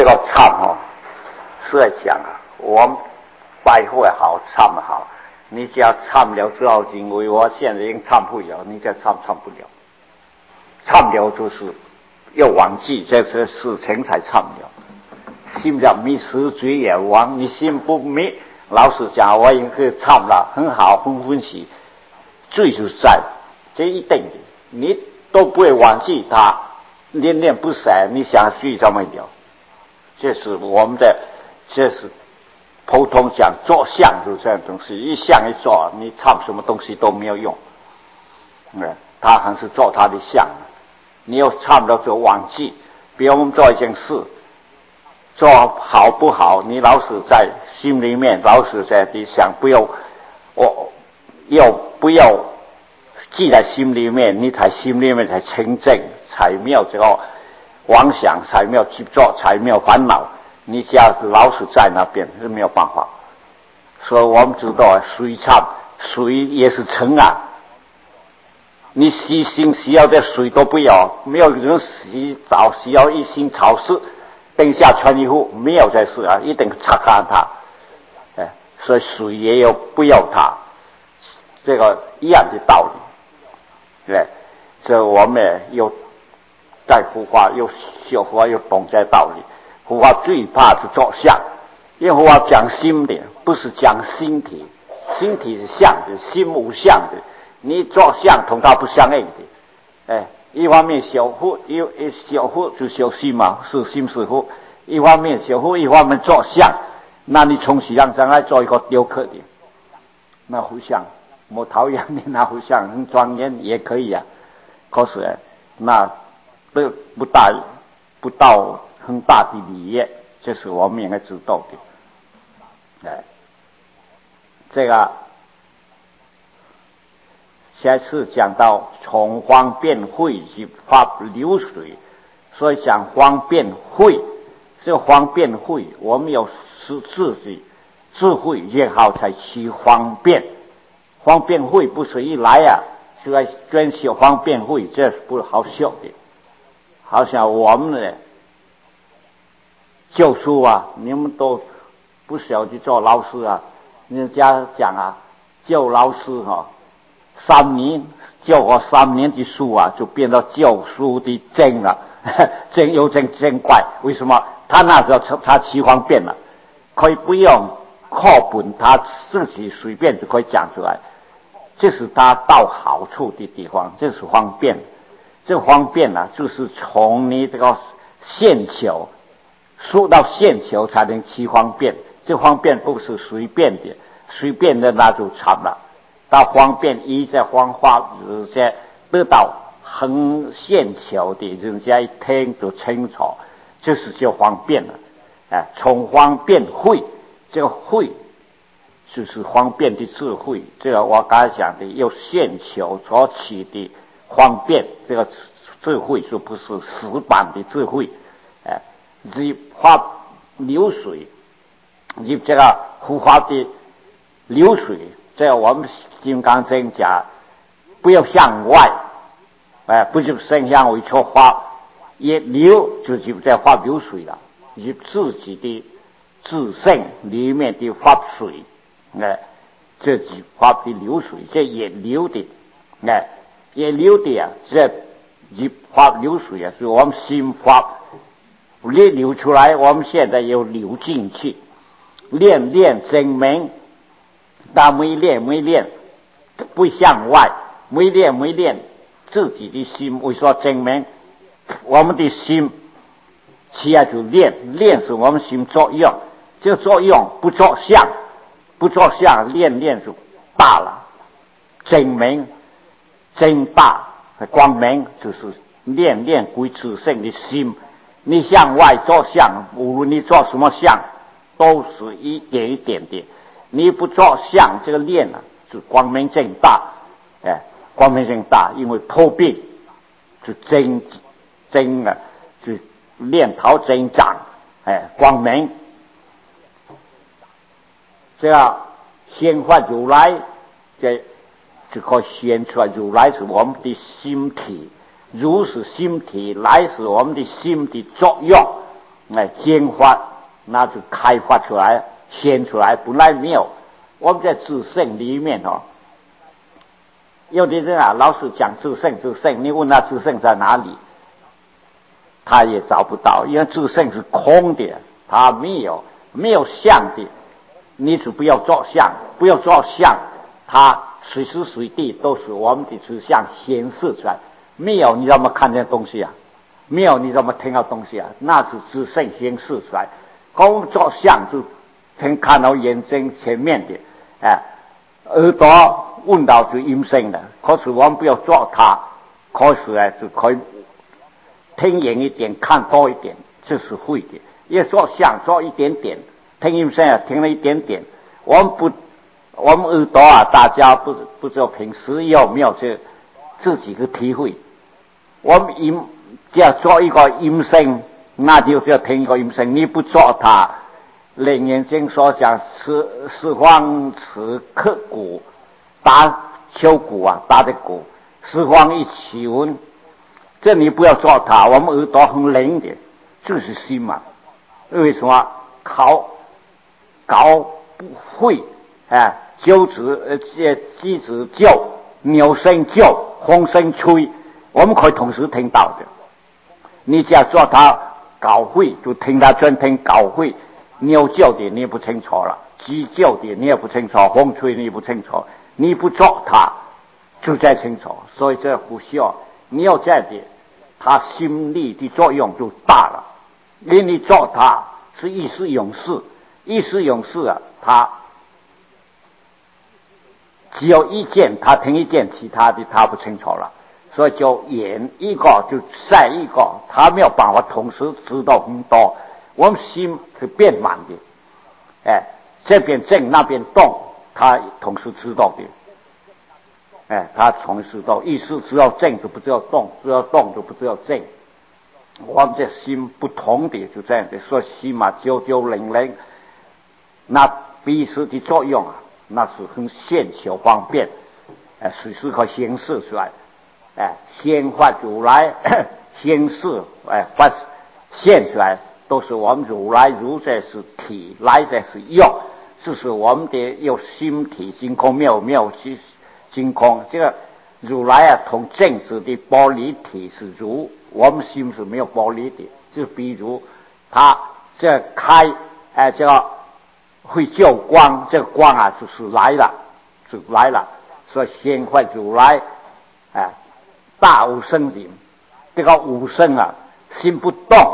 这个忏是在讲我们拜会好，忏好。你只要忏了之后，因为我现在已经忏不了，你再忏不了。忏了就是要忘记这些事情才忏了。心了迷失罪也忘，你心不迷，老实讲，我已经忏了，很好，很欢喜。罪就在，这一定的，你都不会忘记它，念念不舍，你想罪就没有。这是我们的，这是普通讲做相就这样东西，一相一做，你忏什么东西都没有用。他还是做他的相，你要忏了就忘记。比如我们做一件事，做好不好，你老是在心里面，老是在地想，不要记在心里面，你才心里面才清净，才没有这个妄想，才没有执着，才没有烦恼。你只要是老是在那边是没有办法。所以我们知道水忏，水也是尘啊。你洗心洗要的水都不要，没有人洗澡洗要一心潮湿，等下穿衣服没有这事啊，一定擦干它。所以水也有不要它，这个一样的道理。所以我们又在佛法又学佛又懂这道理。佛法最怕是做相，因为佛法讲心的，不是讲心体。心体是相的，心无相的。你做相同它不相应的。一方面修福，修福就修心嘛，是心是福。一方面修福，一方面做相。那你从西洋将来做一个雕刻的，那互相我讨厌你，那互相很庄严也可以啊。可是那不到很大的利益，这是我们应该知道的。这个下次讲到从方便慧及法流水，所以讲方便慧，这个方便慧我们有自己智慧也好才去方便。方便慧不是一来就来专修方便慧，这是不好修的。好像我们呢教书你们都不需要去做老师人家讲教老师3年教过3年的书就变到教书的精了，精又精怪。为什么？他那时候他起方便了，可以不用课本，他自己随便就可以讲出来。这是他到好处的地方，这是方便。这个方便就是从你这个线球说到线球才能起方便。这方便不是随便的，随便的那就惨了。到方便一在方法直接得到很线球的，人家一听就清楚，这是叫方便了。从方便慧，这个慧就是方便的智慧。这个我刚才讲的由线球所起的方便，这个智慧是不是死板的智慧？以法流水，以这个护法的流水，这我们金刚经讲，不要向外，不就生向为错法，也流就在法流水了，以自己的自性里面的法水。这几法的流水，这也流的，也流的这一法流水是我们心法流出来，我们现在又流进去，练证明，但没练不向外，没练自己的心。为什么证明我们的心？起来就练是我们心作用，这个作用不作相。不做相，练就大了，真明真大，光明就是练归自性的心。你向外做相，无论你做什么相，都是一点一点的。你不做相，这个练是光明正大，光明正大，因为破病就真就练头真长，光明。这样显化如来，这个显出来如来是我们的心体，如是心体，来是我们的心的作用。 坚发，那就开发出来，显出来，本来没有。我们在自性里面有的人老是讲自性，你问他自性在哪里，他也找不到，因为自性是空的，他没有相的。你只不要做相，它随时随地都是我们的指向显示出来。没有你怎么看见东西啊？没有你怎么听到东西啊？那是自性显示出来。光做相就看到眼睛前面的，耳朵闻到就音声的。可是我们不要做它，可是就可以听远一点，看多一点，这是会的。要做相做一点点，听音声听了一点点。我们耳朵大家不知道平时有没有自己的体会。我们只要做一个音声，那就要听一个音声。你不做它，楞严经所讲四方此刻鼓，打秋鼓打的鼓，四方一起闻。这你不要做它，我们耳朵很灵的，就是心嘛。为什么搞不会鸠子鸡子叫，鸟声叫，风声吹，我们可以同时听到的。你只要做它搞会，就听它专听搞会。鸟叫的你也不清楚了，鸡叫的你也不清楚，风吹你也不清楚。你不做它就再清楚。所以这不需要你要这样的，它心力的作用就大了。因为你做它是意识永事，它只有一件，他听一件，其他的他不清楚了。所以就演一个就晒一个，他没有办法同时知道很多。我们心是变满的，这边静那边动，他同时知道的，他同时知道，意识只要静就不知道动，只要动就不知道静。我们这心不同的就这样的，所以心9900，那彼此的作用那是很线小方便，随时可显示出来，显发如来显示，发现出来，都是我们如来如在是体，来在是用，就是我们的有心体真空，没有真空。这个如来同正子的玻璃体是如，我们心是没有玻璃的，就比如它这开，这个会叫光，这个光就是来了，所以显发如来，大无生忍。这个无生心不动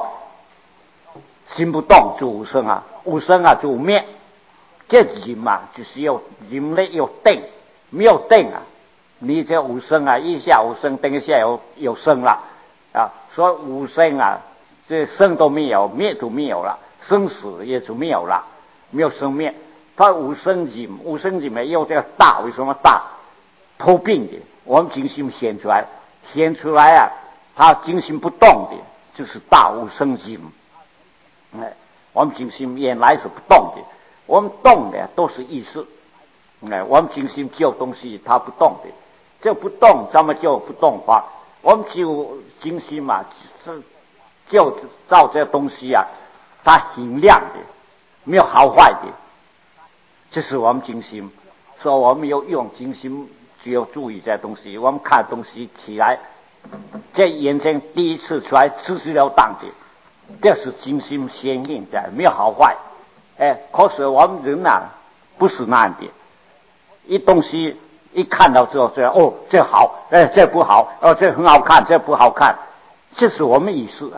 就无生无生就灭。这忍就是要忍力要定，没有定你这无生一下无生，等一下有生了所以无生这生都没有，灭都没有了，生死也就没有了，没有生灭。它无生忍没有这个大，为什么大？透病的，我们精心显出来它精心不动的，就是大无生忍。我们精心原来是不动的，我们动的都是意识。我们精心救东西，它不动的，这不动怎么就不动法？我们就精心是就造这东西它很亮的，没有好坏的，这是我们精心。所以我们要用精心，只要注意这东西。我们看东西起来，这眼睛第一次出来直截了当的，这是精心显现的，没有好坏。可是我们人不是那样的，一东西一看到之后这好，这不好，这很好看，这不好看，这是我们意识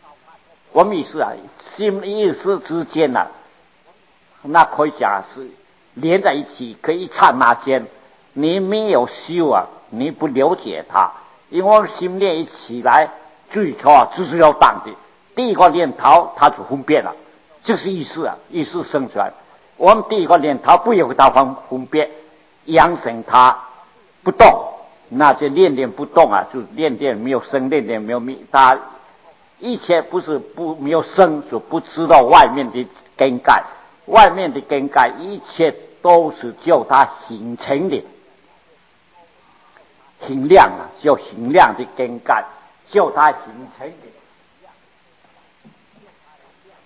心意识之间那可以讲是连在一起，可以一刹那间。你没有修你不了解它，因为我们心念一起来，最初直截了当的第一个念头，它就分辨了，这是意识生出来。我们第一个念头不由它分辨，养成它不动，那就念不动就念没有生，念没有灭。它一切没有生，就不知道外面的根盖，外面的根盖一切都是叫它形成的，hình量叫hình量的根盖，叫它形成的。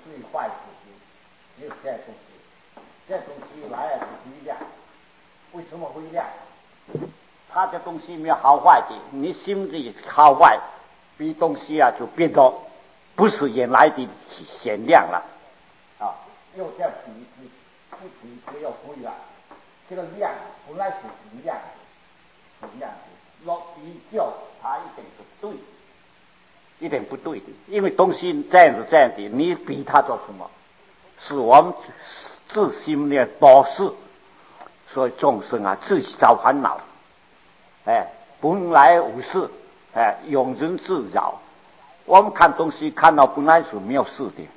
最坏的东西，就是这东西。这东西来了是微量，为什么微量？它这东西没有好坏的，你心里好坏，比东西啊就变得不是原来的显亮了啊，又这比就要灰了。这个量本来是一样的，一样的，若比较它一定是对，一定不对的，因为东西这样的，你比它做什么？是我们自心的导师，所以众生啊自己找烦恼，本来无事，庸人自扰。我们看东西看到本来是没有事的。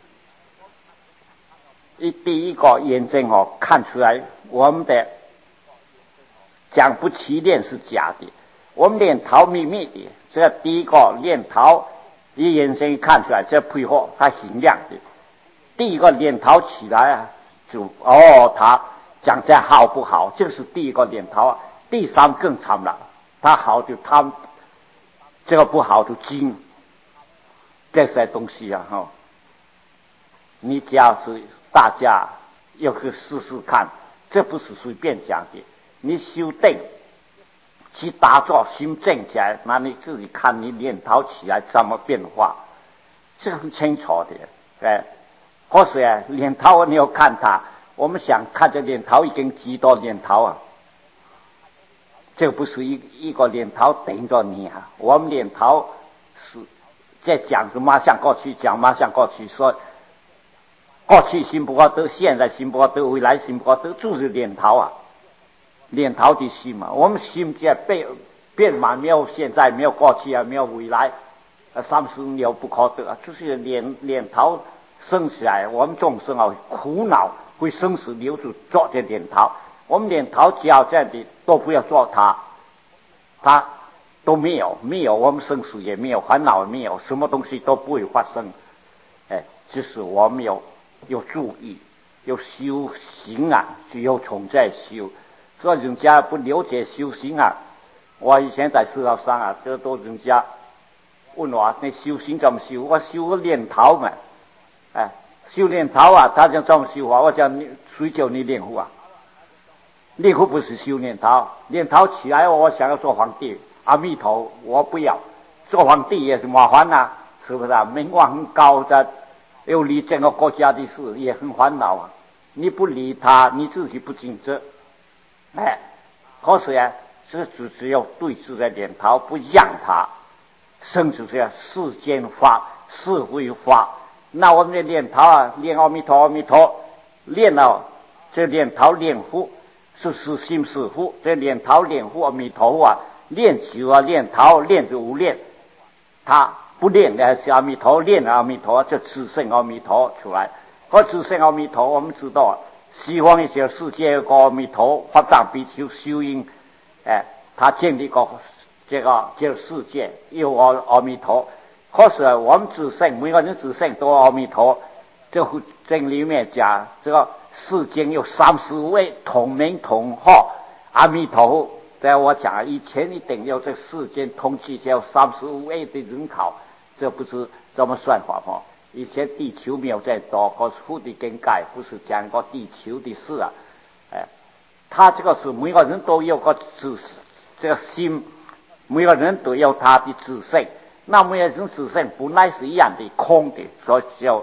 第一个验证看出来我们的讲不起链是假的，我们链头秘密的，这第一个链头一验证看出来，这配合它形亮的。第一个链头起来啊，就他讲这好不好？这是第一个链头啊。第三更惨了，他好就他这个不好就精，这些东西啊你只要是大家要去试试看，这不是随便讲的。你修定去打坐心正起来，那你自己看你念头起来怎么变化，这个很清楚的。或是念头你要看它，我们想看这念头已经几多念头啊？这个不是一个念头等着你啊！我们念头是在讲什么？像过去讲嘛，像过去说，过去心不可得，现在心不可得，未来心不可得，就是念头啊！念头的心嘛，我们心在变嘛，没有现在，没有过去啊，没有未来，30年不可得啊，就是念头生起来，我们众生啊苦恼，会生死留住做这念头。我们念头只要这样的，都不要做它都没有，我们生死也没有，烦恼也没有，什么东西都不会发生。就是我们有注意，有修行啊，就有从在修。所以人家不了解修行啊，我以前在寺道上啊，这都人家问我你修行怎么修？我修个念头嘛，修念头啊，他讲怎么修啊？我讲谁叫你念佛啊？念佛不是修念头，念头起来我想要做皇帝，阿弥陀我不要，做皇帝也是麻烦啊，是不是啊？名望很高的，又理整个国家的事也很烦恼啊。你不理他，你自己不尽责，可是这只有对治的念头，不让他，甚至是世间法、是非法。那我们的念头啊，念阿弥陀，阿弥陀，念了这念头念佛。是心是佛，这念头念佛阿弥陀佛啊，念久啊念头念就无念，他不念的是阿弥陀，念阿弥陀就自性阿弥陀出来。自性阿弥陀我们知道西方一些世界有个阿弥陀法藏比丘修因，他建立个这个世界有阿弥陀。可是我们自性每个人自性都阿弥陀，这经里面讲这个世间有30位同名同号阿弥陀佛。在我讲以前一定要这世间统计有35位的人口，这不是这么算法吗？以前地球没有再多，可是佛的经盖不是讲过地球的事啊。他这个是每个人都有个这个心，每个人都有他的自性。那每个人自性本来是一样的空的，所以叫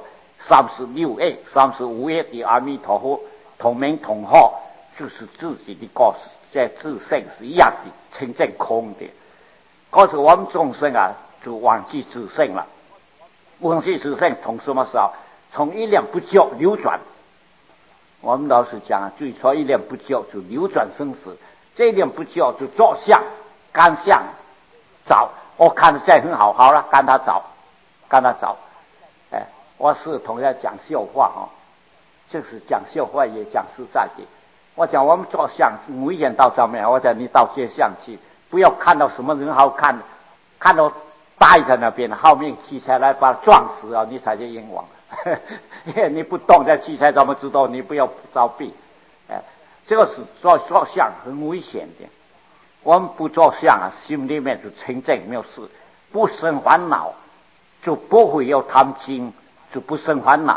36位、35位的阿弥陀佛同名同号，就是自己的个这自性是一样的，清净空的。可是我们众生啊，就忘记自性了。忘记自性从什么时候？从一念不觉流转。我们老是讲最初一念不觉就流转生死，这一念不觉就着相、干相、找。我看着这很好，好了，干他找。我是同样讲笑话就是讲笑话也讲实在的。我讲我们做相危险到上面，我讲你到街上去，不要看到什么人好看，看到待在那边，后面汽车来把他撞死你才是冤枉。你不动这汽车怎么知道？你不要着避。这个是做相很危险的。我们不做相心里面就清净没有事，不生烦恼，就不会有贪心，就不生烦恼，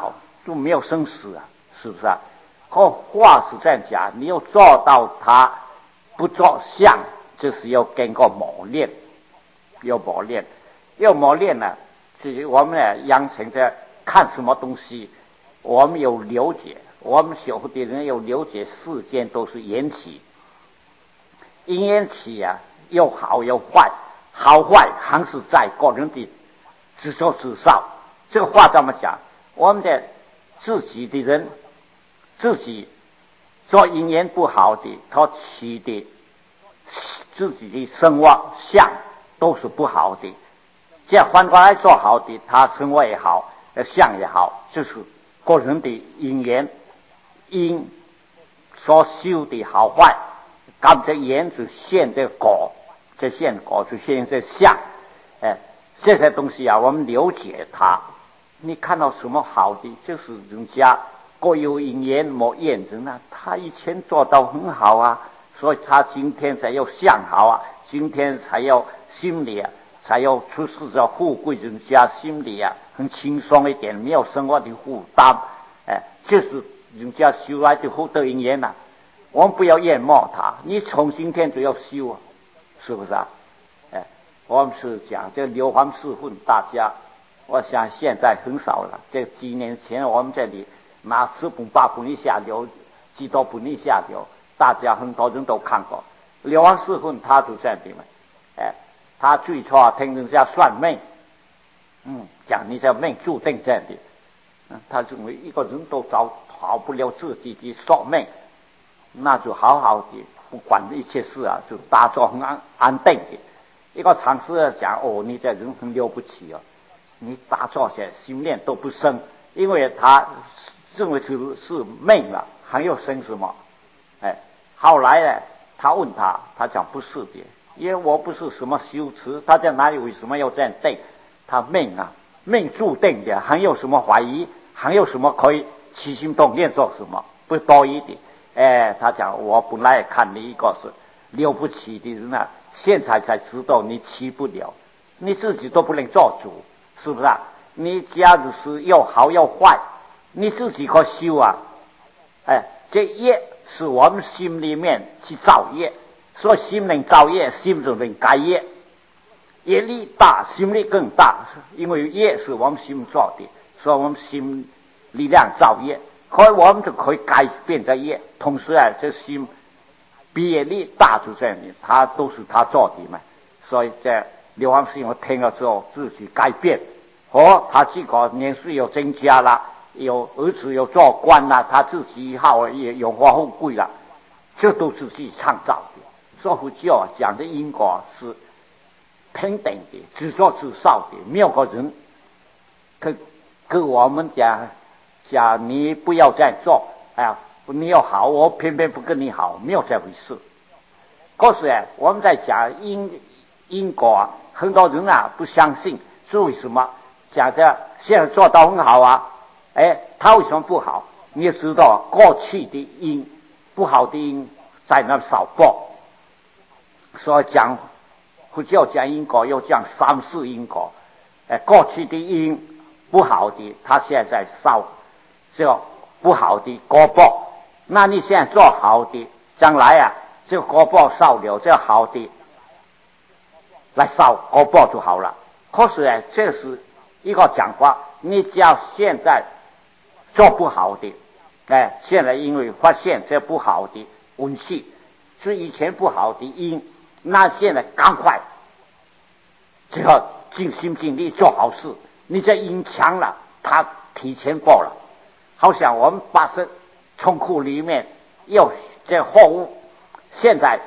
就没有生死啊，是不是啊？话是这样讲，你要做到它不做相，就是要经过磨练，要磨练，呢，就是我们呢养成在看什么东西，我们有了解，我们学佛的人有了解，世间都是缘起，因缘起啊，有好有坏，好坏还是在个人的自作自受。这个话怎么讲？我们的自己的人，自己做因缘不好的，他起的自己的生活相都是不好的。这样反过来做好的，他生活也好，相也好，就是个人的因缘，因所修的好坏，跟这缘就现这果，这现果就现这相。这些东西啊，我们了解它。你看到什么好的，就是人家各有因缘没验人啊，他以前做到很好啊，所以他今天才有相好啊，今天才有心理啊，才有出世的富贵，人家心里啊很轻松一点，没有生活的负担。就是人家修来的福德因缘啊，我们不要淹没它，你从今天就要修啊，是不是啊？我们是讲这流芳四分，大家我想现在很少了。这几年前我们这里拿10本8本一下流，几多本一下流，大家很多人都看过。流芳四分他就这样的嘛，他最初听人家算命，讲你这命注定这样的，他认为一个人都逃不了自己的宿命，那就好好的不管一切事啊，就打坐很安定的。一个禅师讲你这人很了不起哦，你打坐些心念都不生，因为他认为是命了，还要生什么？后来呢，他问他讲不是的，因为我不是什么修持，他在哪里为什么要这样定？他命啊，命注定的，还有什么怀疑？还有什么可以起心动念做什么？不多一点。他讲我本来看你一个是了不起的人啊，现在才知道你起不了，你自己都不能做主，是不是啊？你假如是又好又坏，你自己可修啊。这业是我们心里面去造业，所以心能造业，心就能改业。业力大，心力更大，因为业是我们心做的，所以我们心力量造业，所以我们就可以改变这业。同时这心比业力大就这样的，他都是他做的嘛。所以这流亡师我听了之后自己改变，他这个年岁又增加了，有儿子又做官了，他自己以后也有华富贵了，这都是自己创造的。所以佛教讲的因果是平等的，自作自受的，没有个人跟我们讲你不要这样做，你要好，我偏偏不跟你好，没有这回事。可是我们在讲因果很多人不相信，是为什么？讲着现在做到很好啊，他为什么不好？你也知道过去的因，不好的因在那少报，所以讲佛教讲因果，又讲三世因果。过去的因不好的，他现在烧这不好的果报，那你现在做好的，将来这果报烧了，这好的来烧果报就好了。可是这是一个讲法，你只要现在做不好的，现在因为发现这不好的运气是以前不好的因，那现在赶快只要尽心尽力做好事，你这因强了，他提前报了。好像我们把这仓库里面有这货物，现在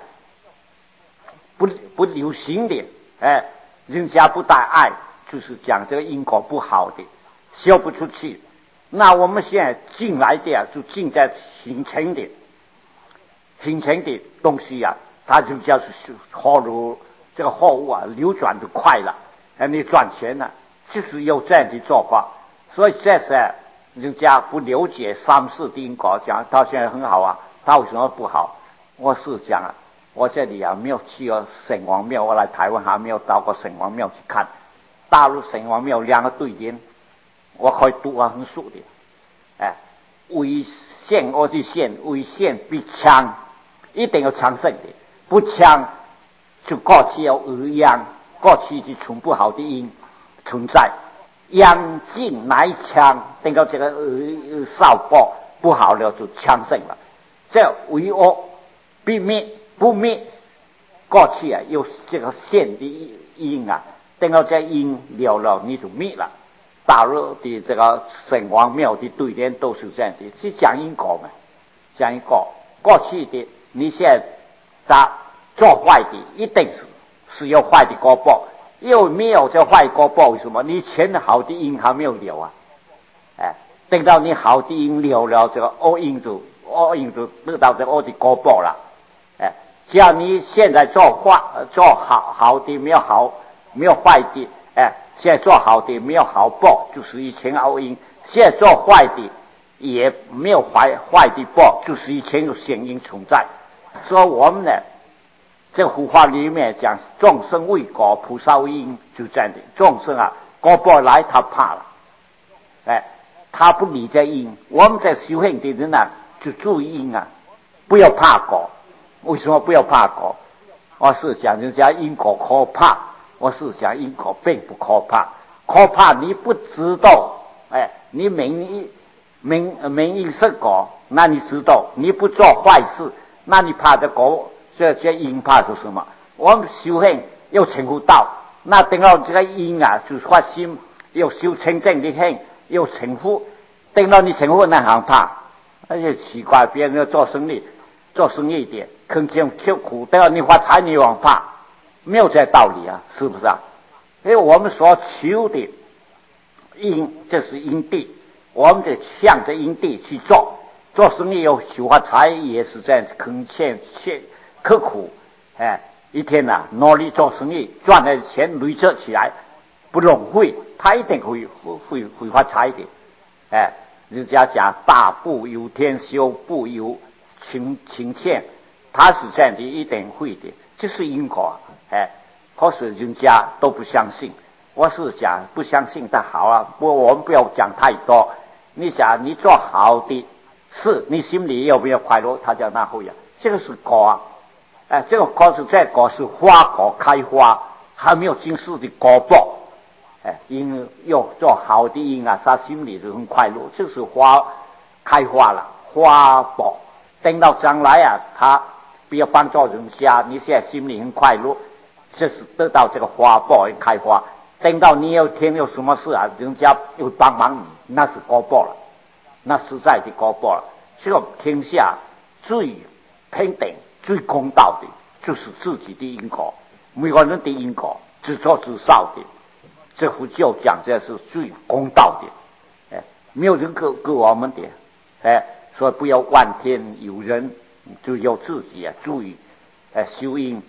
不流行的，人家不带爱，就是讲这个因果不好的，销不出去。那我们现在进来的就进在形成的东西它就叫是货入这个货物流转的快了，你赚钱了，就是有这样的做法。所以这是人家不了解三世的因果，讲到现在很好他为什么不好？我是讲我这里没有去过城隍庙，我来台湾还没有到过城隍庙去看。大陆城隍庙2个对联，我可以读很熟的。 为县或者县，为县必强，一定要强盛的，不强就过去有阳，过去就从不好的阴存在，阳尽来强，等到这个少报不好了就强盛了。这为恶必灭，不灭，过去有这个县的阴等到这阴了你就灭了。大陆的这个城隍庙的对联都是这样的，是讲因果嘛，讲因果。过去的你现在他做坏的，一定是有坏的果报，因为没有这坏果报，为什么？你前好的因还没有了等到你好的因了，这个恶因就得到这恶的果报了。只要你现在做好的，没有坏的，现在做好的没有好报，就是以前恶因；现在做坏的也没有坏的报，就是以前有善因存在。所以我们呢，这个佛法里面讲众生为果，菩萨为因，就这样的。众生果报来他怕了，他不理这因。我们在修行的人就注意因不要怕果。为什么不要怕果？我是讲人家因果可怕，我是讲因果并不可怕。可怕你不知道，你明因是果，那你知道你不做坏事，那你怕的果，这因怕是什么？我们修行要成佛道，那等到这个因就是发心，要修清净的行，要成佛，等到你成佛那行怕，那就奇怪，别人要做生意的，坑钱吃苦，等到你发财你往怕，没有这道理是不是因为我们所求的因，这是因地，我们得向着因地去做生意，要求发财也是这样，坑钱刻苦，一天努力做生意，赚的钱累积起来不浪费，他一定会发财的。人家讲大不由天，小不由情欠，他是这样的，一定会的，这是因果。可是人家都不相信，我是讲不相信的好不过我们不要讲太多。你想你做好的事，你心里有没有快乐？他讲那会这个是果这个果是花果开花，还没有经世的果报。因要做好的因他心里就很快乐，就是花开花了，花果。等到将来他不要帮助人家，你现在心里很快乐，这是得到这个花报开花。等到你有天有什么事人家又帮忙你，那是果报了，那实在的果报了。这个天下最平等、最公道的，就是自己的因果，每个人的因果自作自受的。这佛教讲这是最公道的，没有人给我们的，所以不要怨天尤人，就要自己注意，修因，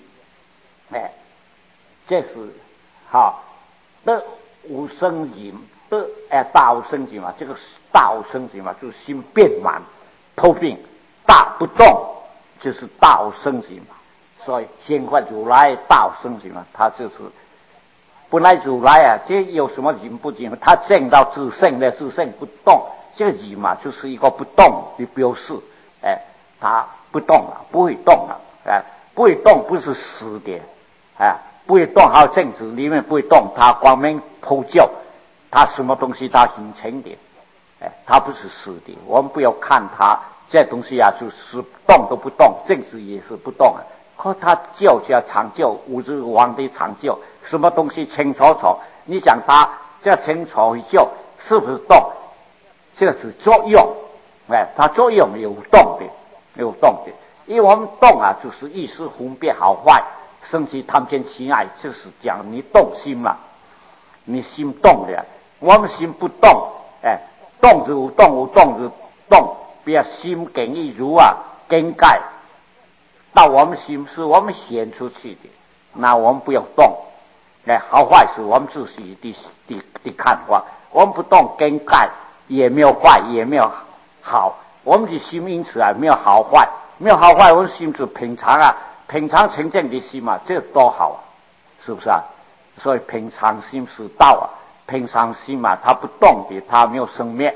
这是好。得无生尽的，大无生尽这个大无生尽就是心变满，透病大不动，就是大无生尽。所以显化如来大无生尽他就是。本来如来这有什么人不尽？他证到自性的自性不动，这个人就是一个不动的标示。他不动了，不会动了，不会动不是死的，不会动还有镜子里面不会动，他光明普照，他什么东西他形成的，他不是死的。我们不要看他这东西就是动都不动，镜子也是不动可他就叫长久，无日王的长久，什么东西清楚楚？你想他这清楚就是不是动？这是作用，它作用有动的，因为我们动就是意识分别好坏，生气贪嗔痴爱，就是讲你动心了，你心动了，我们心不动，动如动如动如动，不要心耿一如更改。到我们心是我们显出去的，那我们不要动，好坏是我们自己的看法，我们不动更改，也没有坏，也没有好，我们的心因此没有好坏，没有好坏，我们心是平常平常清净的心这个多好是不是所以平常心是道平常心它不动的，它没有生灭，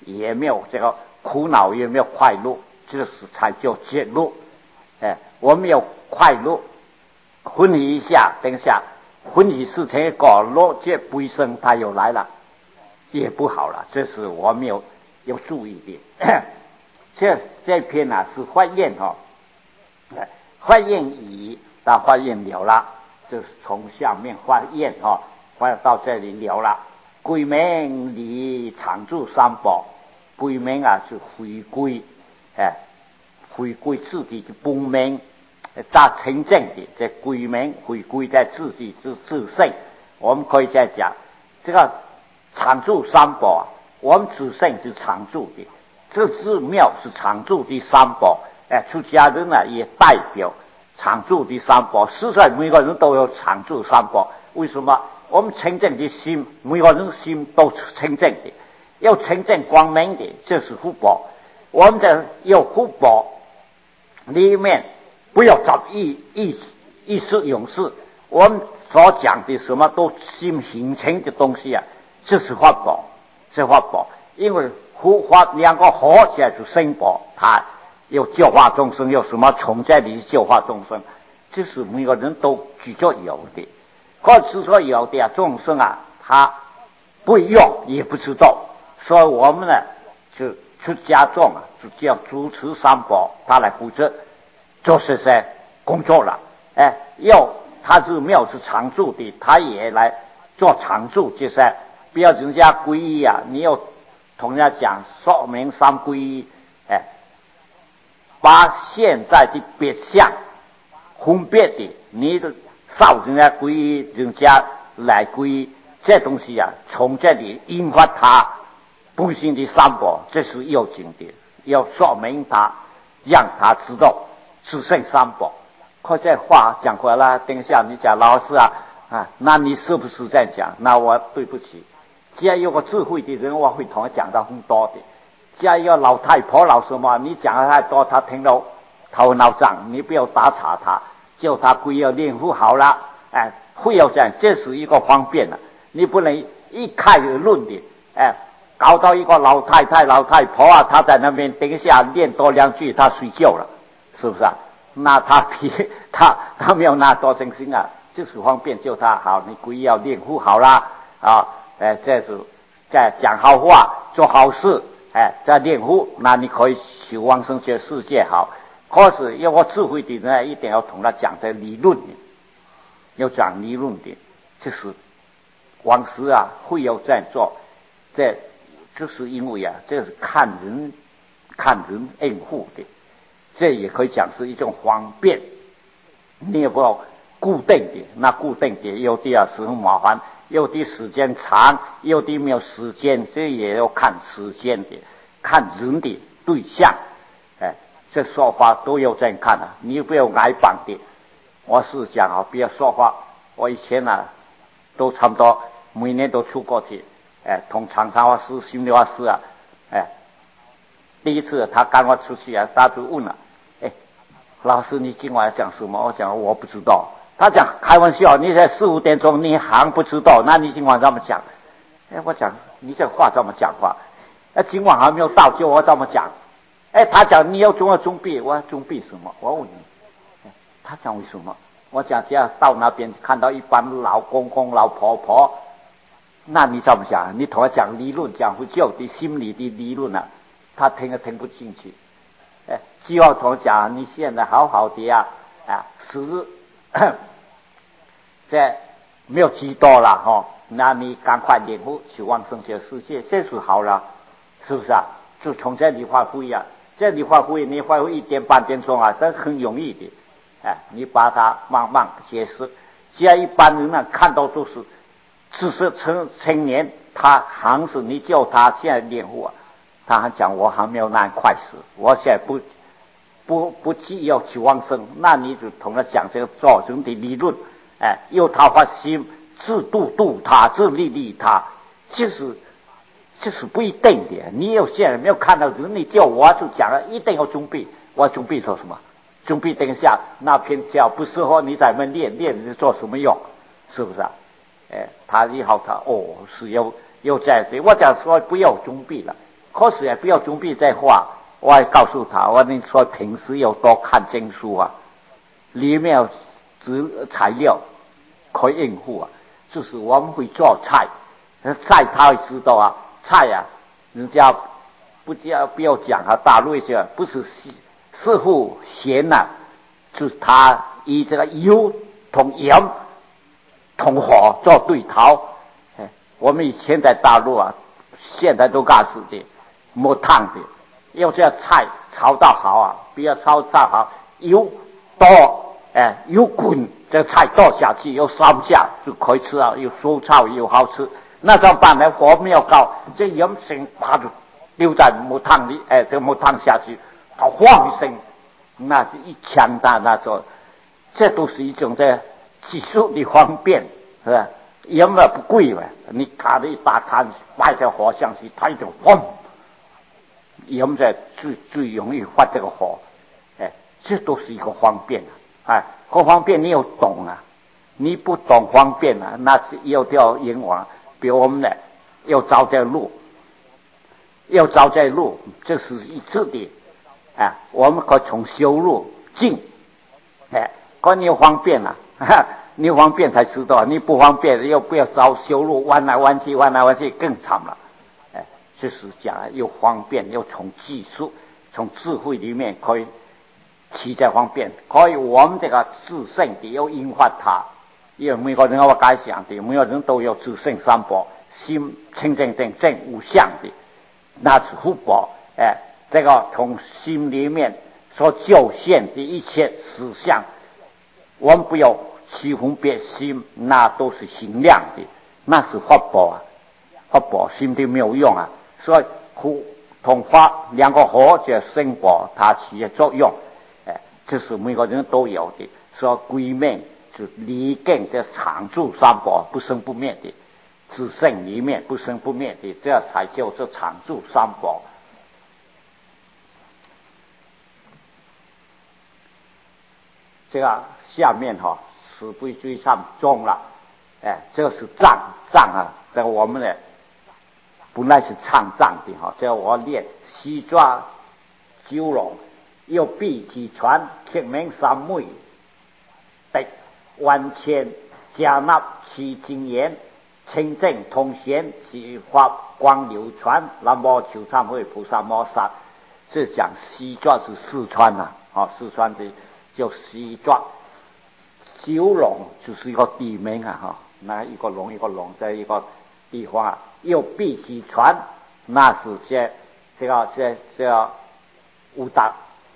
也没有这个苦恼，也没有快乐，这是才叫解乐。我们有快乐，欢喜一下，等一下欢喜事情搞乐，这悲生它又来了，也不好了。这是我们有注意的。这篇呢是发愿发愿已到发愿了了，就是从下面发愿发到这里了了。归命离常住三宝，归命是回归，回归自己的本命，大清净的这归命回归在自己之自性。我们可以再讲这个常住三宝我们自性是常住的，这寺庙是常住的三宝，出家人也代表常住的三宝。实在每个人都有常住三宝，为什么？我们清净的心，每个人心都是清净的，要清净光明的，这是福报。我们的有福报里面不要找意识勇士，我们所讲的什么都心形成的东西这是法宝，这法宝。因为福法两个合起来就生宝，它有教化众生，有什么从这里教化众生，这是每个人都举着有的。可是说有的众生他不用也不知道，所以我们呢就出家众就叫主持三宝，他来负责就是在工作了。他是庙是常住的，他也来做常住，就是不要人家皈依你要同人家讲说明三皈依，把现在的别相分别的你的少人家皈依，人家来皈依，这东西从这里引发他本性的三宝，这是要紧的，要说明他，让他知道自性三宝。可这话讲回来，等一下你讲老师那你是不是在讲？那我对不起，既然有个智慧的人，我会同他讲到很多的。既然有老太婆老什么，你讲的太多，他听到头脑胀，你不要打岔他。叫他归要念佛好了，会要这样，这是一个方便了。你不能一概而论的，搞到一个老太太、老太婆他在那边等一下念多两句，他睡觉了，是不是那他没有那多真心就是方便，叫他好，你归要念佛好了这是在讲好话、做好事，在念佛，那你可以求往生觉世界好。可是要我智慧的人一定要同他讲这理论的，要讲理论的，这是往时会有这样做，这就是因为这是看人应付的，这也可以讲是一种方便。你也不要固定的，那固定的有的是很麻烦，有的时间长，有的没有时间，这也要看时间的，看人的对象。这说法都有这样看你不要挨绑的。我是讲不要说话。我以前都差不多每年都出过去，同长沙法师、心理法师第一次他赶我出去他就问了，老师你今晚要讲什么？我讲我不知道。他讲开玩笑，你在4、5点钟你还不知道，那你今晚怎么讲？我讲你这话怎么讲话？今晚还没有到，就我怎么讲？他讲你要准备，我准备什么？我问你，他讲为什么？我讲只要到那边看到一般老公公、老婆婆，那你怎么讲？你同他讲理论，讲佛教的心理的理论他听不进去。只要同他讲你现在好好的是这没有几多了那你赶快念佛去往生觉世界，这是好了，是不是就从这里发挥这里发挥，你发挥1点半点钟这很容易的。你把它慢慢解释。既然一般人看到都是知识青年，他还是你叫他现在念佛他还讲我还没有那快死，我现在不急要去往生，那你就同他讲这个造成的理论，由他发心自度他，自利他，这是不一定的。你有现在没有看到人，你叫我就讲了，一定要准备。我准备做什么？准备等一下那篇教不适合你在那练做什么用？是不是他以后是有这样的。我讲说不要准备了， 可是也不要准备再画。我还告诉他，我你说平时要多看经书啊，里面有材料可以应付啊。就是我们会做菜，菜他会知道啊，菜啊，人家不要讲啊，大陆一些不是师傅咸呐，就是他以这个油同盐同火做对头。我们以前在大陆啊，现在都干死的，没烫的，要这样菜炒到好啊，不要炒好，油多，油滚，这个菜倒下去，又烧下就可以吃啊，又酥脆又好吃。那怎么办呢？火没有高，这盐水把就丢在木汤里，这个木汤下去，它晃一声，那就一枪打那种，这都是一种在技术的方便，是吧？盐嘛不贵嘛，你卡的一大摊摆在火上去，它就轰，盐在最容易发这个火，这都是一个方便啊，何方便你要懂啊，你不懂方便啊，那是要掉阎王。比如我们呢，要走在路，这是一次的，我们可从修路进，可你要方便啊，你方便才知道，你不方便又不要走修路，弯来弯去更惨了，就是讲又方便又从技术从智慧里面可以起在方便，可以我们这个自性的要引发它，因为每个人我该想的，每个人都有自性三宝，心清净正无相的，那是福报，这个从心里面所究现的一切实相，我们不要欺分别心，那都是行量的，那是福报啊，福报心里没有用啊，所以同法两个合就生宝，它起的作用，这是每个人都有的，所以归命就离根的常住三宝，不生不灭的，自性里面不生不灭的，这才叫做常住三宝。这个下面是不追上中了，这个是藏啊，这个我们呢本来是唱藏的这个我练西抓九龙，又必其传铁名三昧，得万千加纳其经验，清净通显其法光流传，南无求忏悔菩萨摩萨。这讲西抓是四川四川的叫西抓，九龙就是一个地名那一个龙在一个地方又必须传，那是这个武大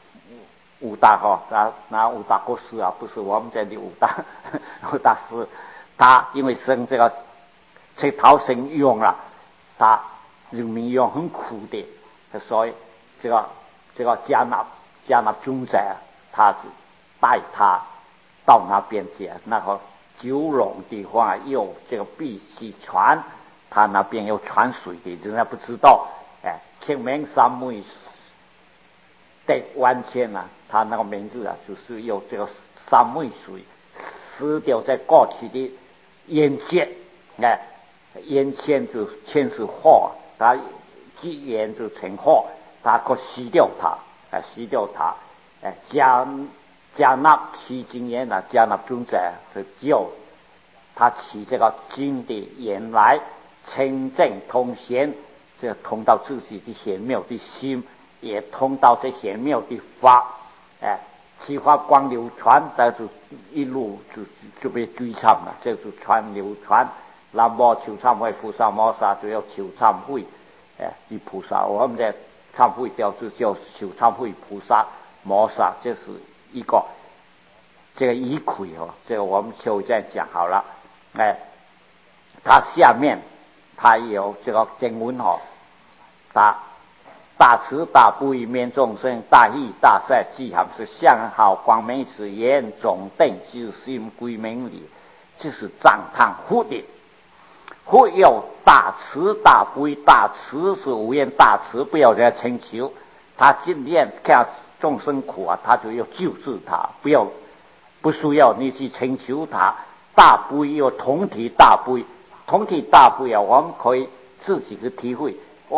那武大国师不是我们这里武大师，他因为生这个桃生用了，他人民用很苦的，所以这个加纳尊者他带他到那边去，那个九龙的话又这个必须传，他那边有传水的，人家不知道，天明三昧得万千他那个名字就是有这个三昧水，死掉在过去的烟界，烟签就签是火，他既烟就成火，他可吸掉它，加纳其经验加纳尊者就只有他起这个经的言来清净通显，这通到自己的显妙的心，也通到这显妙的法，其法光流传，但是一路就被追唱了，这就传流传。南无求忏悔菩萨摩萨，就要求忏悔，的菩萨，我们的忏悔标志叫求忏悔菩萨摩萨，这是一个这个仪轨这个我们就这样讲好了。它下面它有这个经文大慈大悲悯众生，大义大善积含是相好光明是严总定之心归明理，这是赞叹佛的。佛有大慈大悲，大慈是无缘大慈，不要人家请求，他今天看众生苦他就要救治他，不需要你去请求他。大悲有同体大悲，同体大悲我们可以自己的体会。我们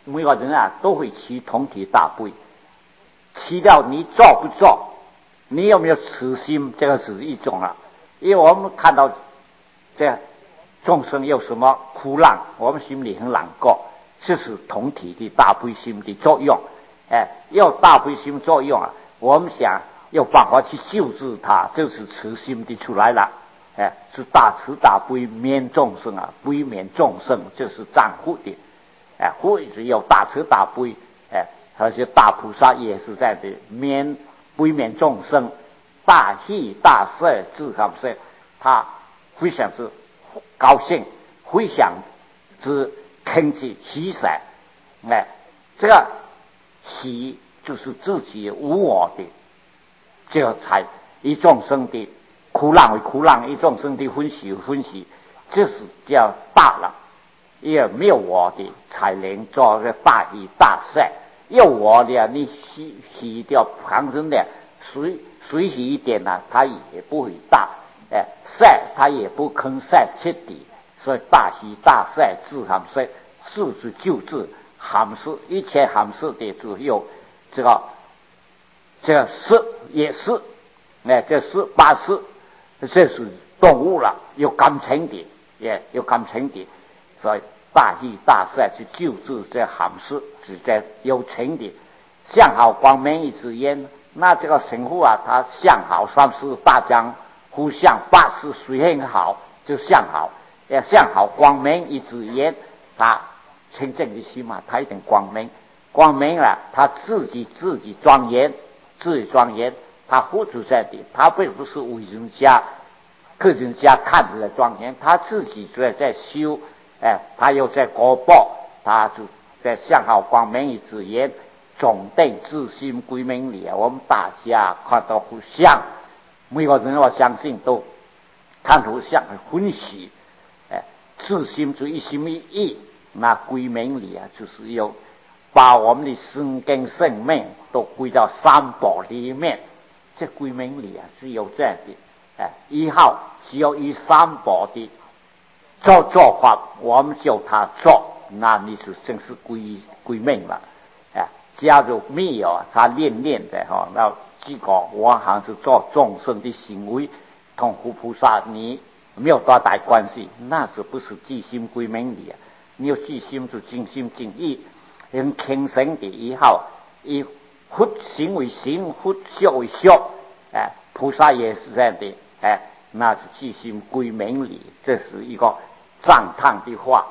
每个人啊都会起同体大悲，起了你做不做，你有没有慈心，这个是一种了。因为我们看到这众生有什么苦难，我们心里很难过，这是同体的大悲心的作用。要大悲心作用啊，我们想有办法去救治它，就是慈心的出来了。是大慈大悲悯众生啊，悲悯众生就是丈夫的。佛是有大慈大悲，而且大菩萨也是在的悲悯众生，大喜大舍自他舍，他非常之高兴，非常之恳切喜舍。这个喜就是自己无我的，这个才以众生的苦难为苦难，以众生的欢喜为欢喜，这是叫大了。也没有我的才能做个大喜大舍，有我的你洗掉旁人的随喜一点呢，他也不会大，舍他也不肯舍彻底，所以大喜大舍自含舍，自是救治含事，一切含事的只有这个事也是，这是八事，这是动物了，有感情的，也有感情的。所以大喜大舍去救治这含事是在有情的，相好光明一支烟。那这个神父啊，他相好算是大家互相八事虽很好，就相好，相好光明一支烟，他清净的心嘛，他一定光明，光明了，他自己庄严，他活出在的，他并不是为人家看着庄严，他自己在修。他又在果报，他就在相好光明一支烟，总定自心归明理。我们大家看到互相，每个人我相信都看互相很欢喜，自心就一心一意，那归明理啊，就是有把我们的身根生命都归到三宝里面。这归明理啊，是有这样的，以后只有以三宝的做法，我们叫他做，那你就真是归命了。假如没有他练的那结果我好像是做众生的行为，同佛菩萨你没有多大关系，那是不是即心归命的？你有即心就尽心尽意，用轻生的以后，以佛行为行，佛修为修，菩萨也是这样的，那是即心归命理，这是一个赞叹的话。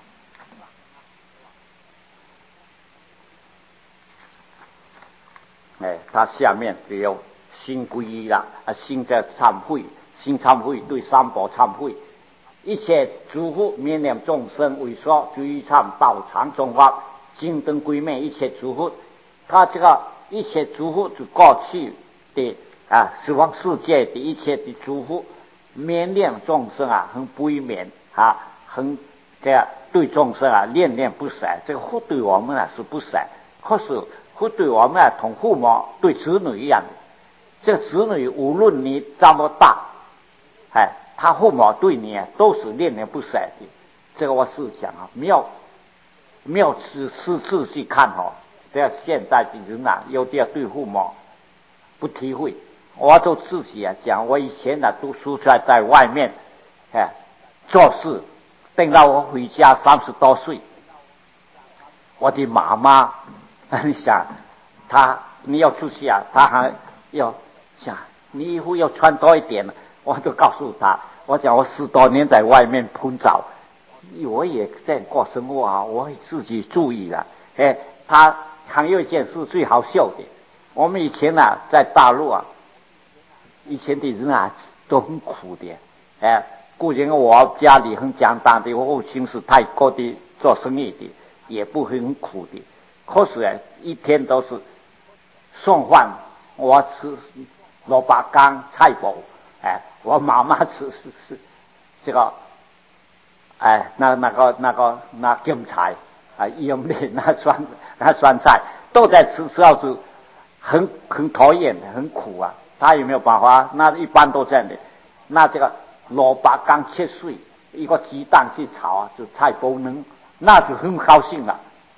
他下面只有心皈依了，心在忏悔，心忏悔对三宝忏悔，一切诸佛绵念众生为说诸于忏道场中法精灯归命，一切诸佛，他这个一切诸佛就过去的十方世界的一切的诸佛绵念众生很悲悯很这样对众生念念不舍，这个佛对我们是不舍，可是佛对我们同父母对子女一样，这个子女无论你这么大，他父母对你都是念念不舍的。这个我是讲没有私自去看这样现代的人有点对父母不体会。我就自己讲，我以前读书在外面做事，等到我回家30多岁，我的妈妈你想你要出去他还要想你衣服要穿多一点，我就告诉他，我讲我10多年在外面碰着，我也在过生活我会自己注意了。他还有一件事最好笑的，我们以前在大陆以前的人都很苦的，固然我家里很简单的，我父亲是泰国的做生意的，也不会很苦的，可是一天都是送饭，我吃萝卜干菜脯，我妈妈吃这个那咸菜用的那酸菜都在吃到是很讨厌很苦他也没有办法，那一般都这样的。那这个萝卜干切碎，一个鸡蛋去炒就菜包能，那就很高兴了。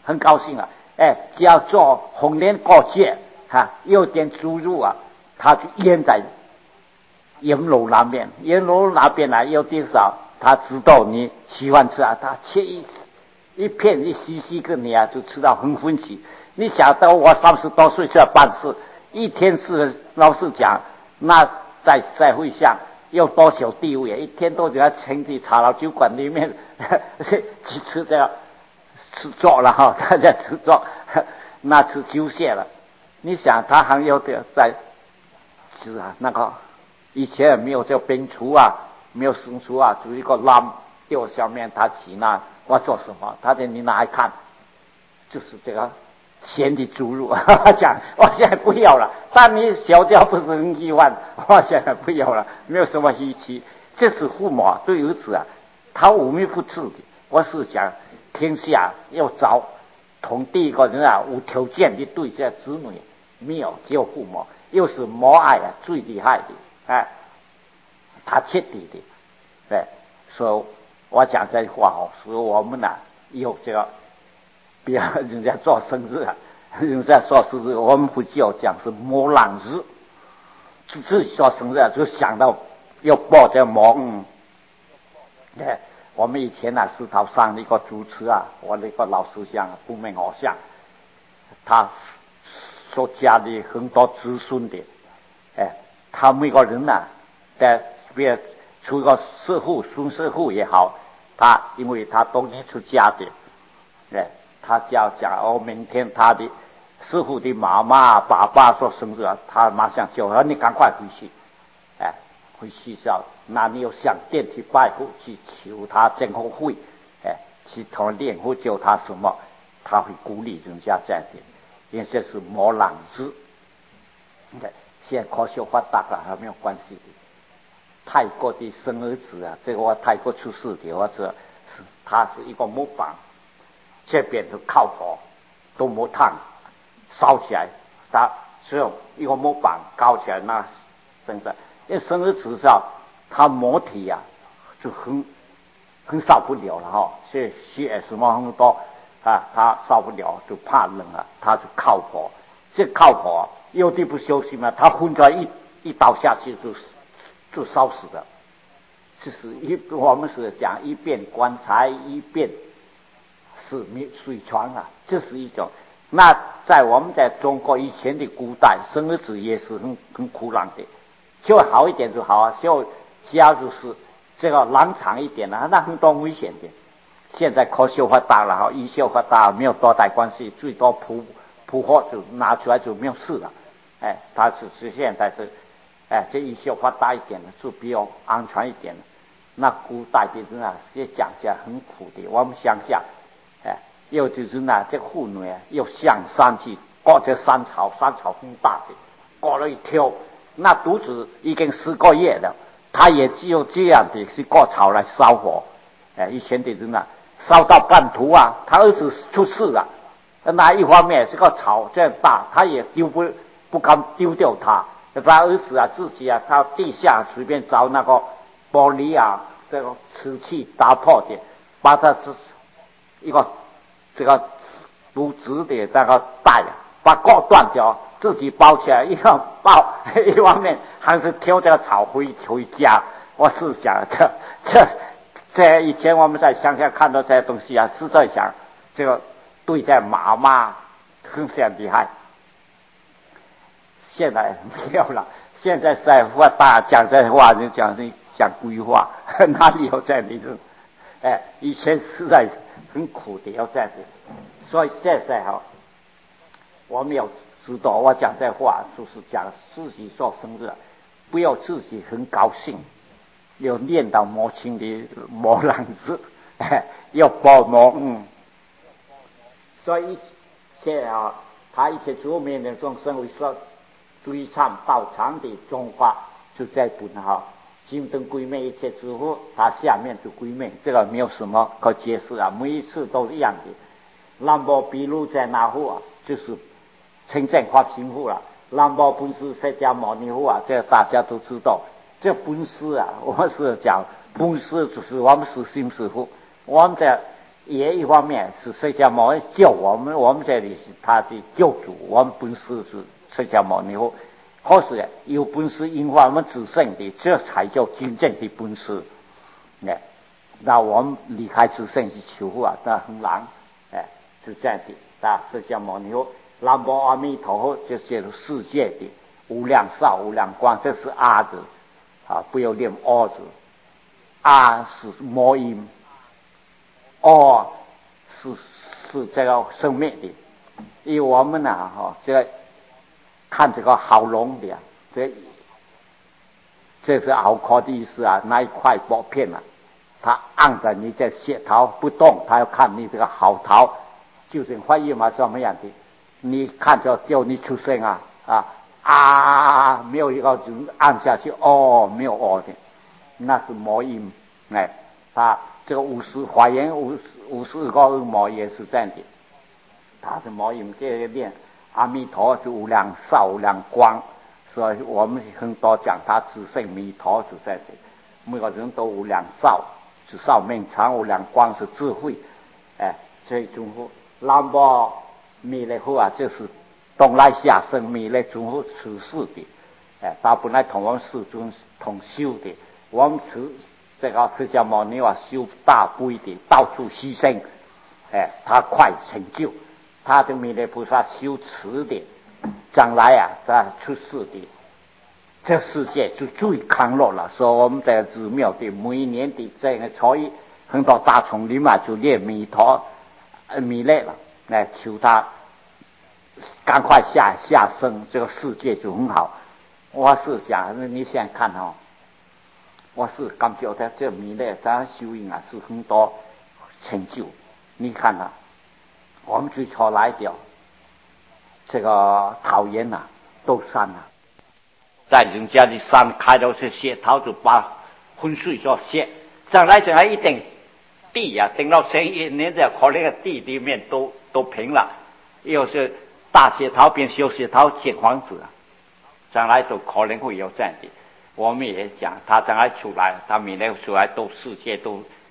很高兴啊。叫做红莲过界有点猪肉啊，他就腌在烟楼那边，烟楼那边呢有多少，他知道你喜欢吃啊，他切一片一细细给你啊，就吃到很欢喜。你想到我30多岁就要办事，一天是老实讲，那在社会上有多少地位，一天都在城里茶楼酒馆里面去吃这个吃粥了哈，他在吃粥，那吃酒蟹了。你想他还有的在是啊，那个以前没有叫冰厨啊，没有生厨啊，就一个篮吊下面他起那，我做什么？他说你拿来看，就是这个咸的猪肉。讲我现在不要了，但你小掉不是很意外，我现在不要了，没有什么稀奇。这是父母对儿子啊，他无微不至的。我是讲天下要找同第一个人啊，无条件的对这子女，没有只有父母，又是母爱啊最厉害的，他彻底的，对，所以我讲这话所以我们有这个，比如人家做生日啊，人家说生日，我们不叫讲是母郎日，自己做生日就想到要报这母，对。我们以前石头上的一个主持啊，我那个老师像不明偶像，他所家里很多子孙的，他每个人在别出个师傅、孙师傅也好，他因为他冬天出家的，他就要讲明天他的师傅的妈妈、爸爸说生日啊，他马上就说你赶快回去，回学校，那你要向殿去拜佛去求他真后会，去同练或教他什么，他会鼓励人家这样的，因为这是母郎子。现在科学发达了还没有关系的。泰国的生儿子啊，这个我泰国出事的，或者是他是一个木板，这边都靠火都木炭烧起来，他只有一个木板高起来，那真的。因为生儿子上，他母体就很少不了了哈，血什么很多他受不了，就怕冷他就靠火，这靠火有的不休息嘛，他昏着一倒下去就烧死了。就是我们是讲一边棺材一边是水床这是一种。那在我们在中国以前的古代，生儿子也是很苦难的。就好一点就好就假如是这个冷场一点那很多危险的。现在科学发达了医学发达，没有多大关系，最多扑火就拿出来就没有事了。它是现在这医学发达一点的就比较安全一点的。那古代的人也讲起来很苦的。我们想想，有的人这妇女要上山去割这山草很大的，割了一条。那肚子已经10个月了，他也只有这样的去割草来烧火。以前的人烧到半途他儿子出事了。那一方面这个草这样大，他也不敢丢掉他儿子自己他地下随便找那个玻璃这个瓷器打破的，把它一个这个竹子的那个带把割断掉，自己包起来，一方包一方面还是挑这个草回家。我是想这以前我们在乡下看到这些东西是在想这个对待妈妈很厉害。现在没有了，现在社会发达，讲这话就讲规划，哪里有这样的人？以前实在很苦的，要这样的。所以现在我们要知道，我讲这话就是讲自己做生日，不要自己很高兴，要念到母亲的母郎子，要报母。所以现在他一些出面的众生会说追唱道场的中华就在本金灯归妹一切之后，他下面就归妹，这个没有什么可解释每一次都一样的。南无比如在哪户就是清净法行护了。南无本师释迦牟尼佛这大家都知道。这本师我是讲本师就是我们是新师傅，我们在也一方面是释迦牟尼救我们，我们这里是他的救主，我们本是释迦牟尼佛，或是有本事引发我们自性的，这才叫真正的本事。那我们离开自性去求佛啊，那很难，是这样的。那释迦牟尼佛、南无阿弥陀佛，就是世界的无量寿、无量光，这是阿字啊，不要念阿字，阿是魔音，阿是这个生命的。因为我们呢，这个看这个好龙的，这是拗壳的意思啊，那一块薄片啊，它按着你这血桃不动，它要看你这个好桃究竟发育嘛什么样的，你看着叫你出声没有一个人按下去没有的，那是魔音。他这个华严52个恶魔也是这样的，他是魔音，这个念阿弥陀是无量寿无量光，所以我们很多讲他自性弥陀就在这里，每个人都无量寿，是寿命长，无量光是智慧，所以中国南无弥勒佛啊，就是东来下生弥勒中国此世的，他本来同我们世尊同修的，我们这个释迦牟尼啊修大悲的，到处牺牲，他快成就，他的弥勒菩萨修持的，将来他出世的，这世界就最康乐了。所以我们在寺庙的每一年的这个初一，很多大丛林嘛就念弥勒了，来求他赶快下生，这个世界就很好。我是想你现在看我是感觉到这弥勒咱修行是很多成就。你看我们最初来的这个桃园都山在人家的山开到这些桃就把昏睡说些，将来一定地等到1年再可那个地里面都平了，又是大雪桃变小雪桃建房子将来都可能会有这样的。我们也讲他将来出来，他弥勒出来都世界都